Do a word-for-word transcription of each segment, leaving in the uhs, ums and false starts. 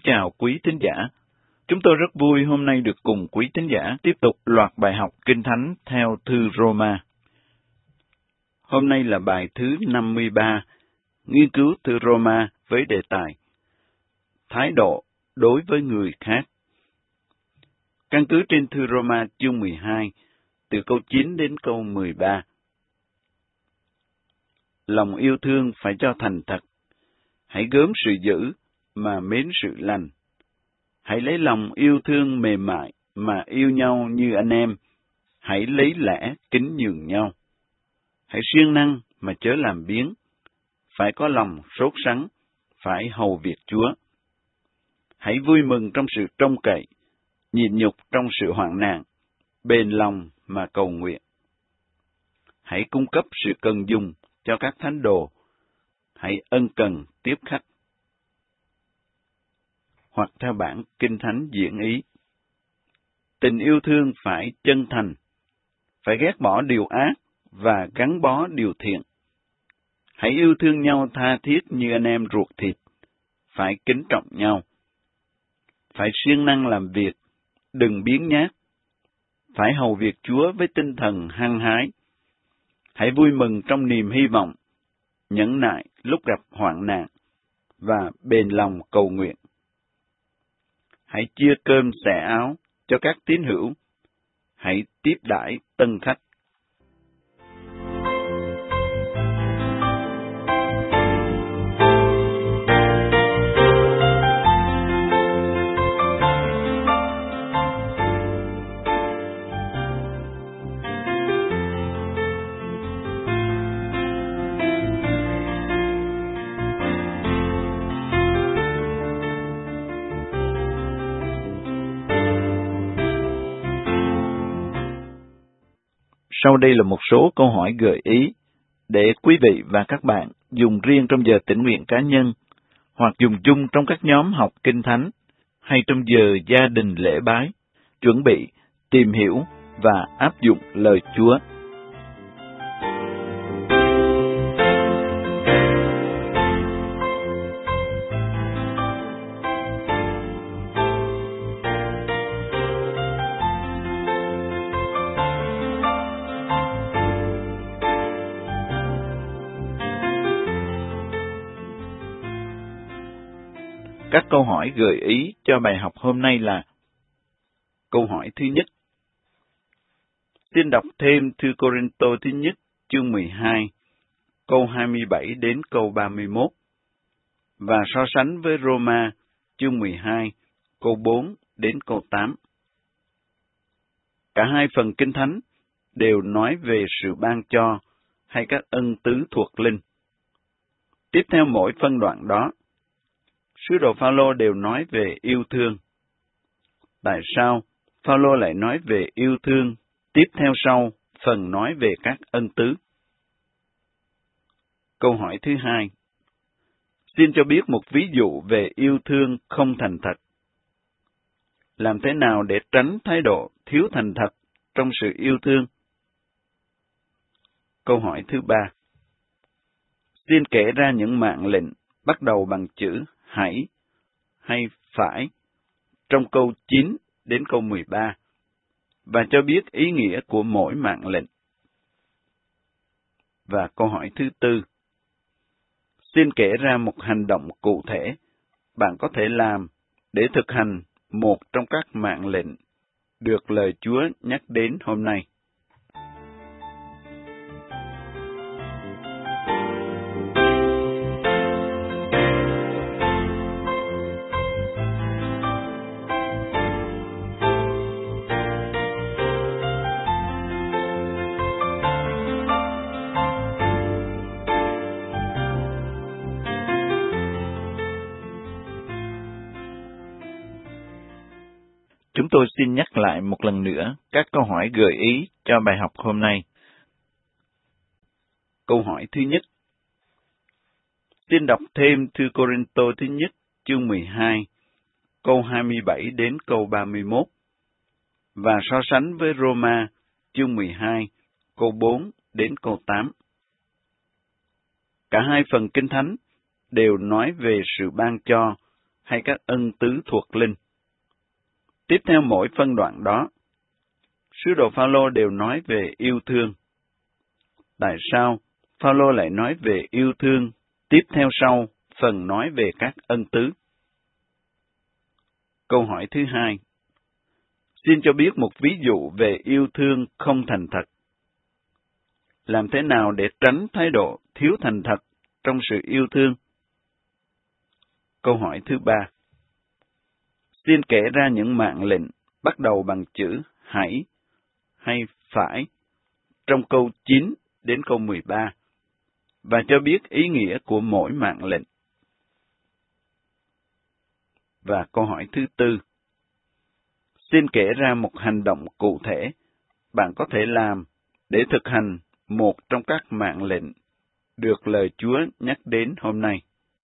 chào quý thính giả. Chúng tôi rất vui hôm nay được cùng quý thính giả tiếp tục loạt bài học Kinh Thánh theo thư Roma. Hôm nay là bài thứ năm mươi ba, nghiên cứu thư Roma với đề tài Thái độ đối với người khác. Căn cứ trên thư Roma chương mười hai, từ câu chín đến câu mười ba. Lòng yêu thương phải cho thành thật. Hãy gớm sự dữ mà mến sự lành. Hãy lấy lòng yêu thương mềm mại mà yêu nhau như anh em. Hãy lấy lẽ kính nhường nhau. Hãy siêng năng mà chớ làm biếng. Phải có lòng sốt sắng, phải hầu việc Chúa. Hãy vui mừng trong sự trông cậy, nhịn nhục trong sự hoạn nạn, bền lòng mà cầu nguyện. Hãy cung cấp sự cần dùng cho các thánh đồ. Hãy ân cần tiếp khách. Hoặc theo bản Kinh Thánh diễn ý. Tình yêu thương phải chân thành, phải ghét bỏ điều ác và gắn bó điều thiện. Hãy yêu thương nhau tha thiết như anh em ruột thịt, phải kính trọng nhau. Phải siêng năng làm việc, đừng biếng nhác. Phải hầu việc Chúa với tinh thần hăng hái. Hãy vui mừng trong niềm hy vọng, nhẫn nại lúc gặp hoạn nạn, và bền lòng cầu nguyện. Hãy chia cơm xẻ áo cho các tín hữu. Hãy tiếp đãi tân khách. Sau đây là một số câu hỏi gợi ý để quý vị và các bạn dùng riêng trong giờ tĩnh nguyện cá nhân, hoặc dùng chung trong các nhóm học Kinh Thánh, hay trong giờ gia đình lễ bái, chuẩn bị, tìm hiểu và áp dụng lời Chúa. Các câu hỏi gợi ý cho bài học hôm nay là: câu hỏi thứ nhất. Xin đọc thêm thư Cô-rinh-tô thứ nhất, chương mười hai, câu hai mươi bảy đến câu ba mươi mốt, và so sánh với Roma, chương mười hai, câu bốn đến câu tám. Cả hai phần Kinh Thánh đều nói về sự ban cho hay các ân tứ thuộc linh. Tiếp theo mỗi phân đoạn đó, sứ đồ Phao-lô đều nói về yêu thương. Tại sao Phao-lô lại nói về yêu thương tiếp theo sau phần nói về các ân tứ? Câu hỏi thứ hai. Xin cho biết một ví dụ về yêu thương không thành thật. Làm thế nào để tránh thái độ thiếu thành thật trong sự yêu thương? Câu hỏi thứ ba. Xin kể ra những mạng lệnh bắt đầu bằng chữ hãy hay phải trong câu chín đến câu mười ba, và cho biết ý nghĩa của mỗi mạng lệnh. Và câu hỏi thứ tư. Xin kể ra một hành động cụ thể bạn có thể làm để thực hành một trong các mạng lệnh được lời Chúa nhắc đến hôm nay. Chúng tôi xin nhắc lại một lần nữa các câu hỏi gợi ý cho bài học hôm nay. Câu hỏi thứ nhất. Xin đọc thêm thư Cô-rinh-tô thứ nhất, chương mười hai, câu hai mươi bảy đến câu ba mươi mốt, và so sánh với Roma, chương mười hai, câu bốn đến câu tám. Cả hai phần Kinh Thánh đều nói về sự ban cho hay các ân tứ thuộc linh. Tiếp theo mỗi phân đoạn đó, sứ đồ Phaolô đều nói về yêu thương. Tại sao Phaolô lại nói về yêu thương tiếp theo sau phần nói về các ân tứ? Câu hỏi thứ hai. Xin cho biết một ví dụ về yêu thương không thành thật. Làm thế nào để tránh thái độ thiếu thành thật trong sự yêu thương? Câu hỏi thứ ba. Xin kể ra những mạng lệnh bắt đầu bằng chữ hãy hay phải trong câu chín đến câu mười ba, và cho biết ý nghĩa của mỗi mạng lệnh. Và câu hỏi thứ tư. Xin kể ra một hành động cụ thể bạn có thể làm để thực hành một trong các mạng lệnh được lời Chúa nhắc đến hôm nay.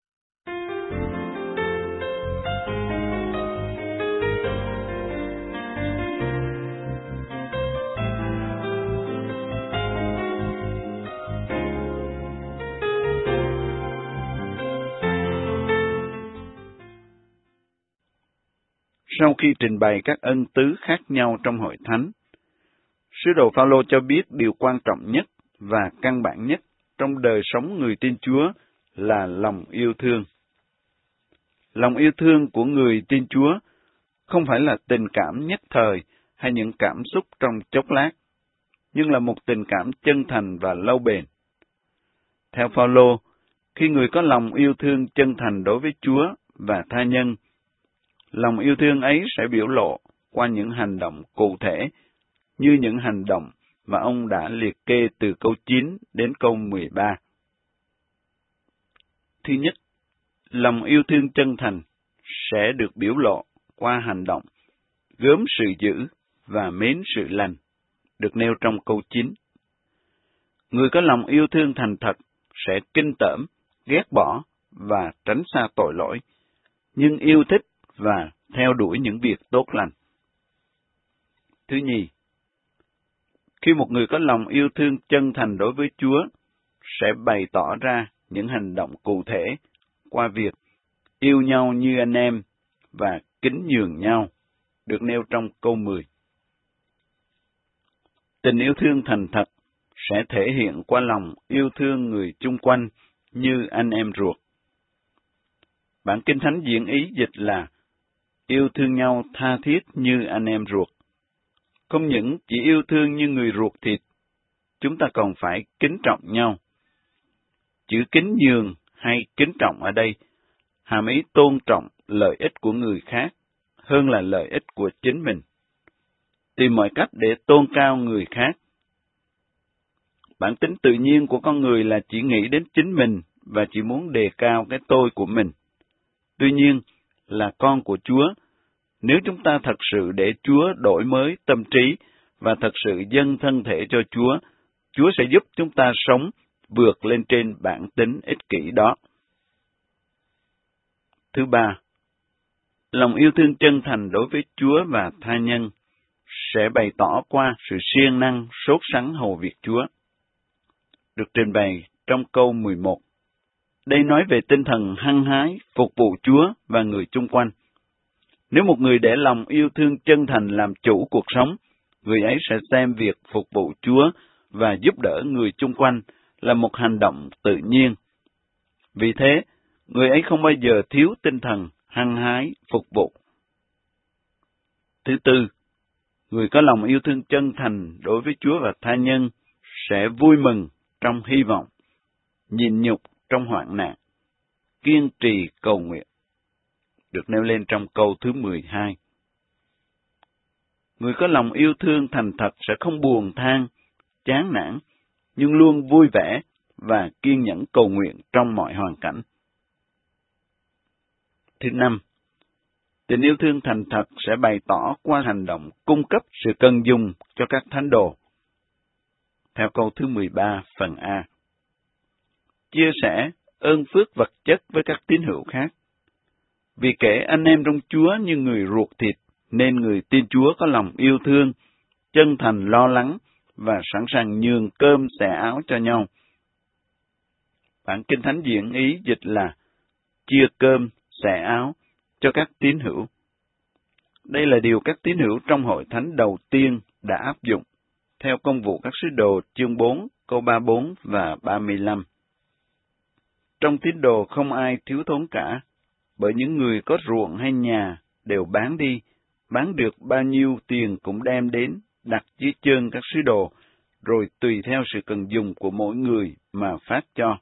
Sau khi trình bày các ân tứ khác nhau trong hội thánh, sứ đồ Phaolô cho biết điều quan trọng nhất và căn bản nhất trong đời sống người tin Chúa là lòng yêu thương. Lòng yêu thương của người tin Chúa không phải là tình cảm nhất thời hay những cảm xúc trong chốc lát, nhưng là một tình cảm chân thành và lâu bền. Theo Phaolô, khi người có lòng yêu thương chân thành đối với Chúa và tha nhân, lòng yêu thương ấy sẽ biểu lộ qua những hành động cụ thể, như những hành động mà ông đã liệt kê từ câu chín đến câu mười ba. Thứ nhất, lòng yêu thương chân thành sẽ được biểu lộ qua hành động gớm sự dữ và mến sự lành, được nêu trong câu chín. Người có lòng yêu thương thành thật sẽ kinh tởm, ghét bỏ và tránh xa tội lỗi, nhưng yêu thích và theo đuổi những việc tốt lành. Thứ nhì, khi một người có lòng yêu thương chân thành đối với Chúa, sẽ bày tỏ ra những hành động cụ thể qua việc yêu nhau như anh em và kính nhường nhau, được nêu trong câu mười. Tình yêu thương thành thật sẽ thể hiện qua lòng yêu thương người chung quanh như anh em ruột. Bản Kinh Thánh diễn ý dịch là yêu thương nhau tha thiết như anh em ruột. Không những chỉ yêu thương như người ruột thịt, chúng ta còn phải kính trọng nhau. Chữ kính nhường hay kính trọng ở đây hàm ý tôn trọng lợi ích của người khác hơn là lợi ích của chính mình. Tìm mọi cách để tôn cao người khác. Bản tính tự nhiên của con người là chỉ nghĩ đến chính mình và chỉ muốn đề cao cái tôi của mình. Tuy nhiên, là con của Chúa, nếu chúng ta thật sự để Chúa đổi mới tâm trí và thật sự dâng thân thể cho Chúa, Chúa sẽ giúp chúng ta sống vượt lên trên bản tính ích kỷ đó. Thứ ba, lòng yêu thương chân thành đối với Chúa và tha nhân sẽ bày tỏ qua sự siêng năng, sốt sắng hầu việc Chúa, được trình bày trong câu mười một. Đây nói về tinh thần hăng hái, phục vụ Chúa và người chung quanh. Nếu một người để lòng yêu thương chân thành làm chủ cuộc sống, người ấy sẽ xem việc phục vụ Chúa và giúp đỡ người chung quanh là một hành động tự nhiên. Vì thế, người ấy không bao giờ thiếu tinh thần hăng hái, phục vụ. Thứ tư, người có lòng yêu thương chân thành đối với Chúa và tha nhân sẽ vui mừng trong hy vọng, nhịn nhục trong hoạn nạn, kiên trì cầu nguyện, được nêu lên trong câu thứ mười hai. Người có lòng yêu thương thành thật sẽ không buồn than, chán nản, nhưng luôn vui vẻ và kiên nhẫn cầu nguyện trong mọi hoàn cảnh. Thứ năm, tình yêu thương thành thật sẽ bày tỏ qua hành động cung cấp sự cần dùng cho các thánh đồ. Theo câu thứ mười ba phần A. Chia sẻ ơn phước vật chất với các tín hữu khác. Vì kể anh em trong Chúa như người ruột thịt, nên người tin Chúa có lòng yêu thương, chân thành lo lắng và sẵn sàng nhường cơm xẻ áo cho nhau. Bản Kinh Thánh diễn ý dịch là chia cơm xẻ áo cho các tín hữu. Đây là điều các tín hữu trong hội thánh đầu tiên đã áp dụng, theo Công vụ các sứ đồ chương bốn, câu ba mươi bốn và ba mươi lăm. Trong tín đồ không ai thiếu thốn cả, bởi những người có ruộng hay nhà đều bán đi, bán được bao nhiêu tiền cũng đem đến, đặt dưới chân các sứ đồ, rồi tùy theo sự cần dùng của mỗi người mà phát cho.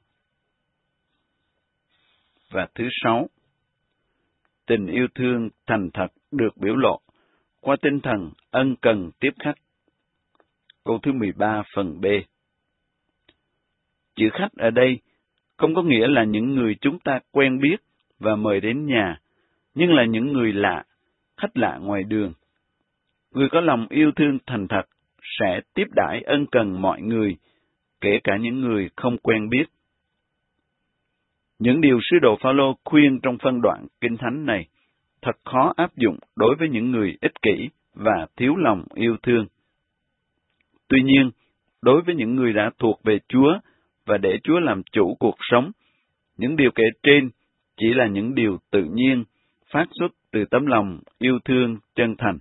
Và thứ sáu, tình yêu thương thành thật được biểu lộ qua tinh thần ân cần tiếp khách. Câu thứ mười ba phần B. Chữ khách ở đây không có nghĩa là những người chúng ta quen biết và mời đến nhà, nhưng là những người lạ, khách lạ ngoài đường. Người có lòng yêu thương thành thật sẽ tiếp đãi ân cần mọi người, kể cả những người không quen biết. Những điều sứ đồ Phao-lô khuyên trong phân đoạn Kinh Thánh này thật khó áp dụng đối với những người ích kỷ và thiếu lòng yêu thương. Tuy nhiên, đối với những người đã thuộc về Chúa và để Chúa làm chủ cuộc sống, những điều kể trên chỉ là những điều tự nhiên, phát xuất từ tấm lòng yêu thương chân thành.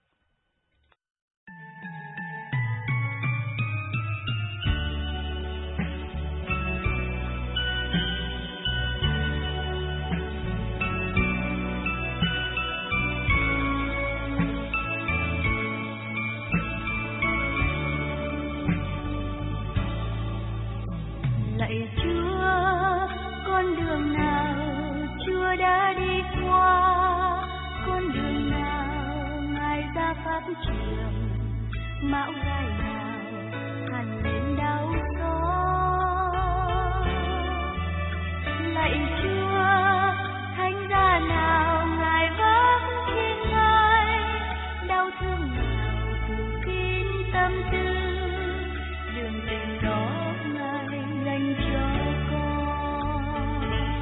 Lạy Chúa, con đường nào Chúa đã đi qua, con đường nào Ngài ra pháp trường, mão gai nào hằn lên đau xót. Lạy Chúa, thánh giá nào Ngài vác trên vai, đau thương nào phủ kín tâm tư, đường tình đó dành cho con.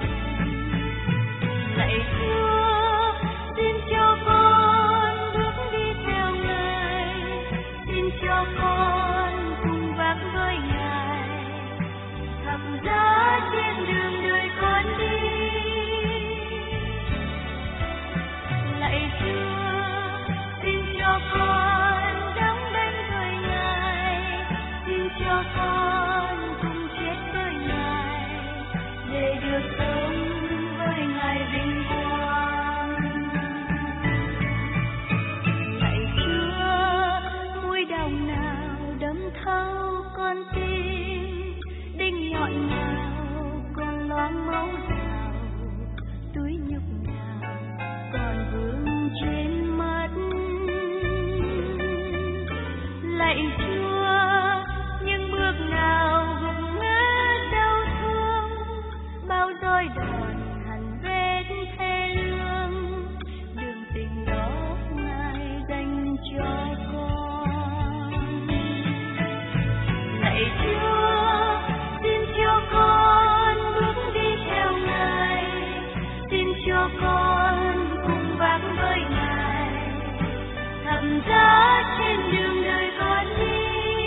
Lạy Chúa, xin cho con bước đi theo Ngài, xin cho con cùng vác với Ngài, thập giá trên đường đời con đi. Lạy Chúa, xin cho con đóng đinh với Ngài, xin cho con để được sống với Ngài vinh quang. Lạy Chúa, mũi đồng nào đâm thấu con tim, đinh nhọn nào còn loáng máu rào, túi nhục nào còn vương trên mắt. Lạy Chúa, những bước nào gục ngã đau thương, bao roi đòn hằn vết thê lương, đường tình đó Ngài dành cho con. Lạy Chúa, xin cho con bước đi theo Ngài, xin cho con cùng vác với Ngài, thập giá trên đường đời con đi.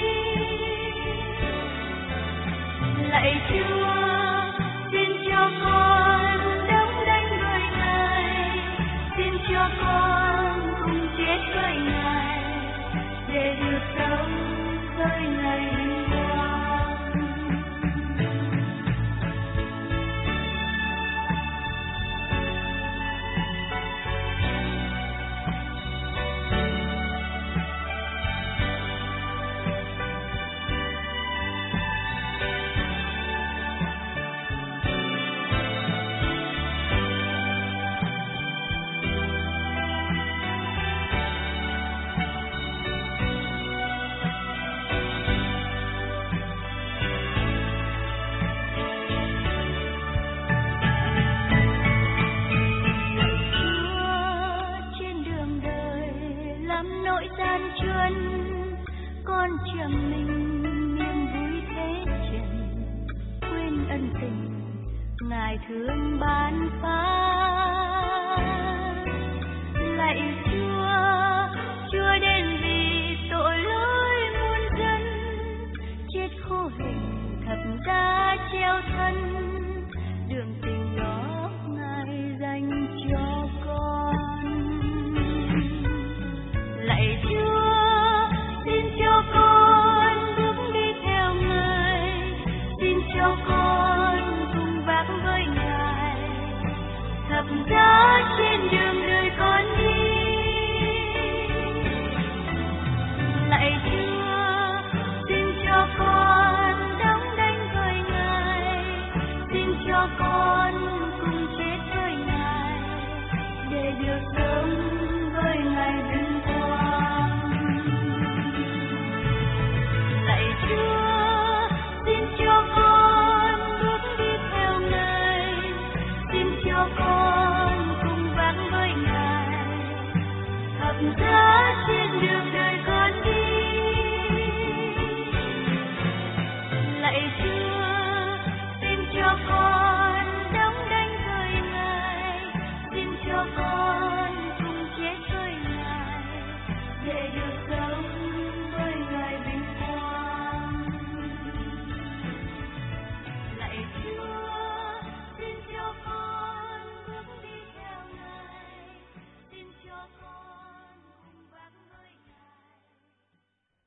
Lạy Chúa, xin cho con đóng đinh với Ngài, xin cho con cùng chết với Ngài, để được sống với Ngài vinh quang. Con trầm mình niềm vui thế trần, quên ân tình Ngài thương ban phát. Lạy Chúa, Chúa đến vì tội lỗi muôn dân, chết khô hình thập giá treo thân, đường tình đó Ngài dành cho con.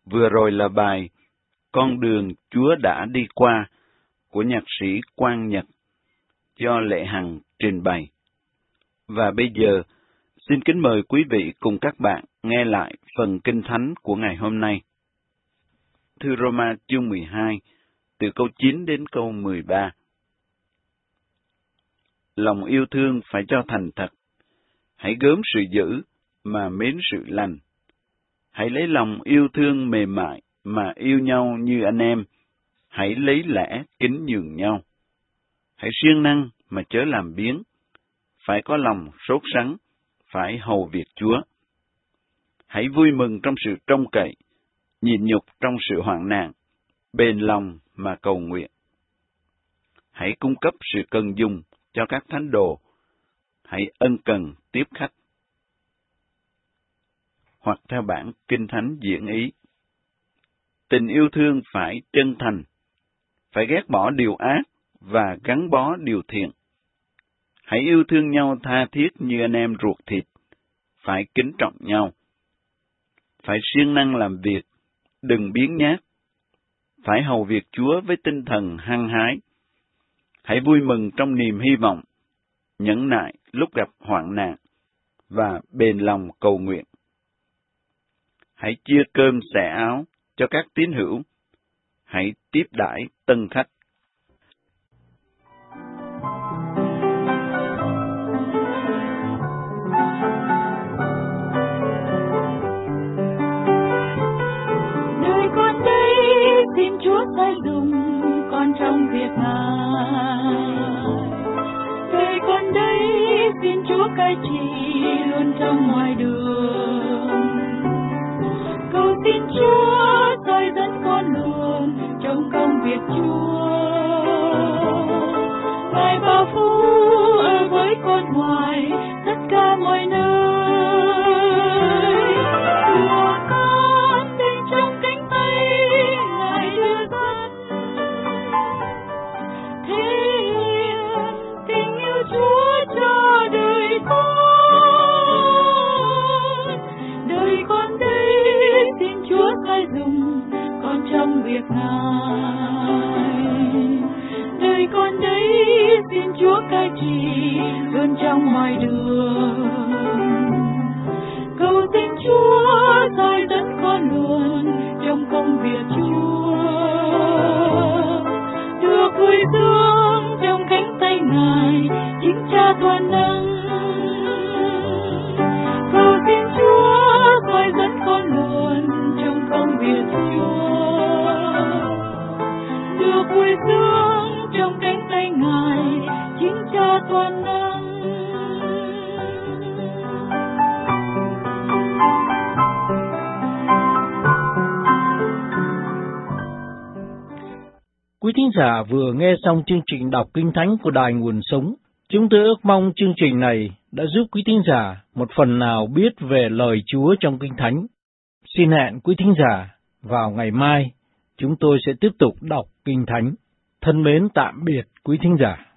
Vừa rồi là bài Con đường Chúa đã đi qua của nhạc sĩ Quang Nhật do Lệ Hằng trình bày. Và bây giờ, xin kính mời quý vị cùng các bạn nghe lại phần Kinh Thánh của ngày hôm nay. Thư Roma chương mười hai, từ câu chín đến câu mười ba. Lòng yêu thương phải cho thành thật. Hãy gớm sự dữ mà mến sự lành. Hãy lấy lòng yêu thương mềm mại mà yêu nhau như anh em. Hãy lấy lẽ kính nhường nhau. Hãy siêng năng mà chớ làm biếng. Phải có lòng sốt sắng, phải hầu việc Chúa. Hãy vui mừng trong sự trông cậy, nhịn nhục trong sự hoạn nạn, bền lòng mà cầu nguyện. Hãy cung cấp sự cần dùng cho các thánh đồ. Hãy ân cần tiếp khách. Hoặc theo bản Kinh Thánh diễn ý. Tình yêu thương phải chân thành, phải ghét bỏ điều ác và gắn bó điều thiện. Hãy yêu thương nhau tha thiết như anh em ruột thịt, phải kính trọng nhau. Phải siêng năng làm việc, đừng biếng nhác. Phải hầu việc Chúa với tinh thần hăng hái. Hãy vui mừng trong niềm hy vọng, nhẫn nại lúc gặp hoạn nạn, và bền lòng cầu nguyện. Hãy chia cơm xẻ áo cho các tín hữu. Hãy tiếp đãi tân khách. Đời con đây xin Chúa sai dùng con trong việc Ngài. Đời con đây xin Chúa cai trị luôn trong ngoài đường. Cầu xin Chúa soi dẫn con luôn trong công việc Chúa. Ngài bảo phú ở với con ngoài tất cả mọi nơi. Của con bên trong cánh tay Ngài đưa dẫn. Thể hiện tình yêu Chúa cho đời con. Đời con đây xin Chúa sai dùng con trong việc Ngài. Đời con đây xin Chúa cai trị luôn trong mọi đường. Cầu xin Chúa soi dẫn con luôn trong công việc Chúa. Được vui sướng trong cánh tay Ngài, chính Cha toàn năng. Cầu xin Chúa soi dẫn con luôn trong công việc Chúa. Được vui sướng trong cánh tay Ngài, chính Cha toàn năng. Quý thính giả vừa nghe xong chương trình đọc Kinh Thánh của Đài Nguồn Sống. Chúng tôi ước mong chương trình này đã giúp quý thính giả một phần nào biết về lời Chúa trong Kinh Thánh. Xin hẹn quý thính giả vào ngày mai, chúng tôi sẽ tiếp tục đọc Kinh Thánh. Thân mến tạm biệt quý thính giả.